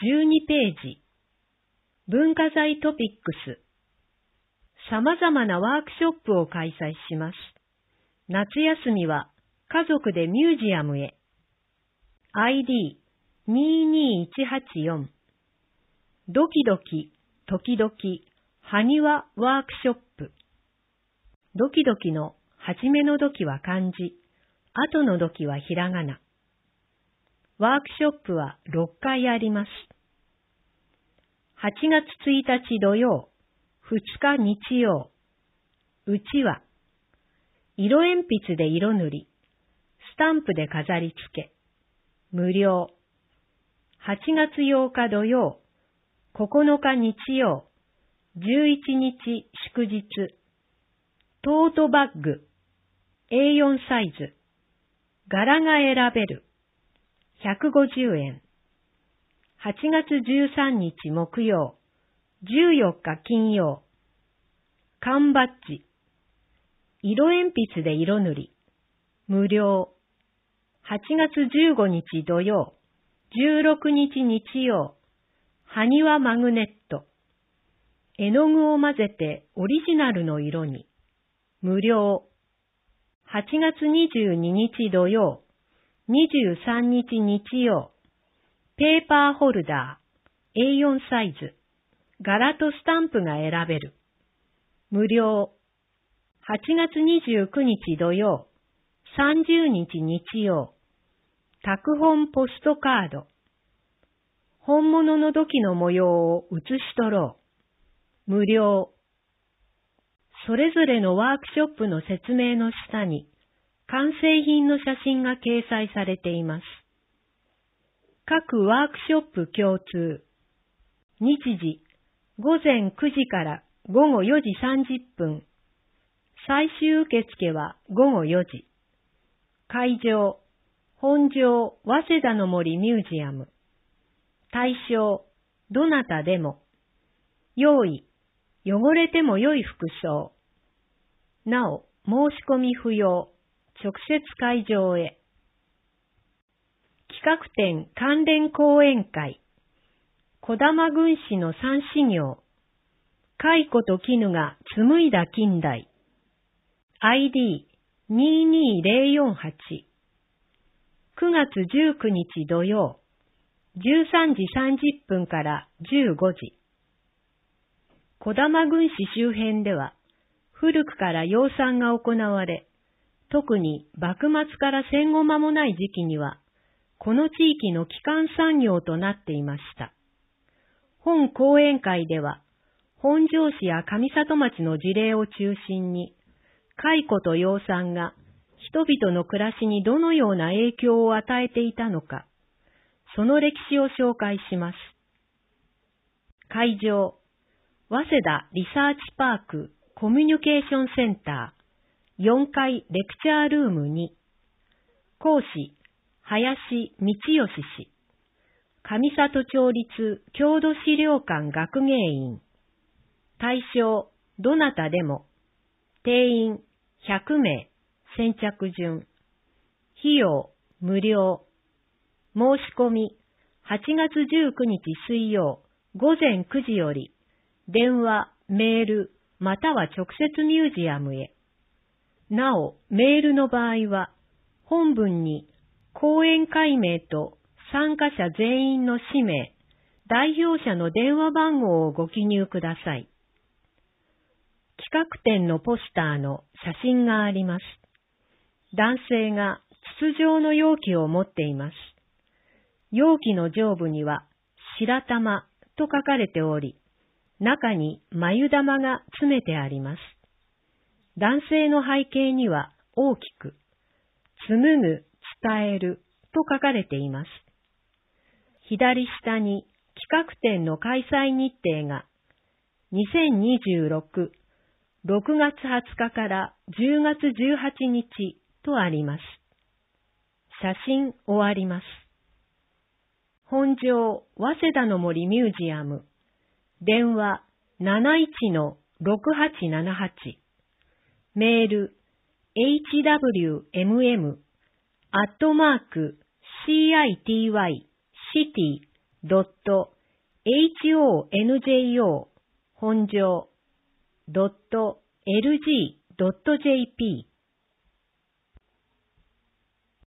12ページ。文化財トピックス。様々なワークショップを開催します。夏休みは家族でミュージアムへ。ID22184。ドキドキ、時々、埴輪ワークショップ。ドキドキの初めのドキは漢字、後のドキはひらがな。ワークショップは6回あります。8月1日土曜、2日日曜。うちは、色鉛筆で色塗り、スタンプで飾り付け、無料。8月8日土曜、9日日曜、11日祝日。トートバッグ、A4 サイズ。柄が選べる。150円。8月13日木曜、14日金曜。缶バッジ。色鉛筆で色塗り。無料。8月15日土曜、16日日曜。埴輪マグネット。絵の具を混ぜてオリジナルの色に。無料。8月22日土曜、23日日曜。ペーパーホルダー、A4 サイズ。柄とスタンプが選べる。無料。8月29日土曜、30日日曜。拓本ポストカード。本物の土器の模様を写し取ろう。無料。それぞれのワークショップの説明の下に、完成品の写真が掲載されています。各ワークショップ共通。日時、午前9時から午後4時30分。最終受付は午後4時。会場、本庄早稲田の森ミュージアム。対象、どなたでも。用意、汚れても良い服装。なお、申し込み不要。直接会場へ。企画展関連講演会。児玉軍師の三史行。蚕と絹が紡いだ近代。ID22048。9月19日土曜。13時30分から15時。児玉軍師周辺では、古くから養蚕が行われ、特に幕末から戦後間もない時期には、この地域の基幹産業となっていました。本講演会では、本庄市や上里町の事例を中心に、蚕と養蚕が人々の暮らしにどのような影響を与えていたのか、その歴史を紹介します。会場、早稲田リサーチパークコミュニケーションセンター。4階レクチャールーム2。講師、林道義氏。上里町立郷土資料館学芸員。対象、どなたでも。定員、100名。先着順。費用、無料。申し込み、8月19日水曜、午前9時より、電話、メール、または直接ミュージアムへ。なお、メールの場合は、本文に講演会名と参加者全員の氏名、代表者の電話番号をご記入ください。企画展のポスターの写真があります。男性が筒状の容器を持っています。容器の上部には白玉と書かれており、中に繭玉が詰めてあります。男性の背景には大きく、紡ぐ、伝えると書かれています。左下に企画展の開催日程が2026、6月20日から10月18日とあります。写真終わります。本庄早稲田の森ミュージアム。電話 71-6878。メール hwmm@city-city .honjo 本庄 .lg.jp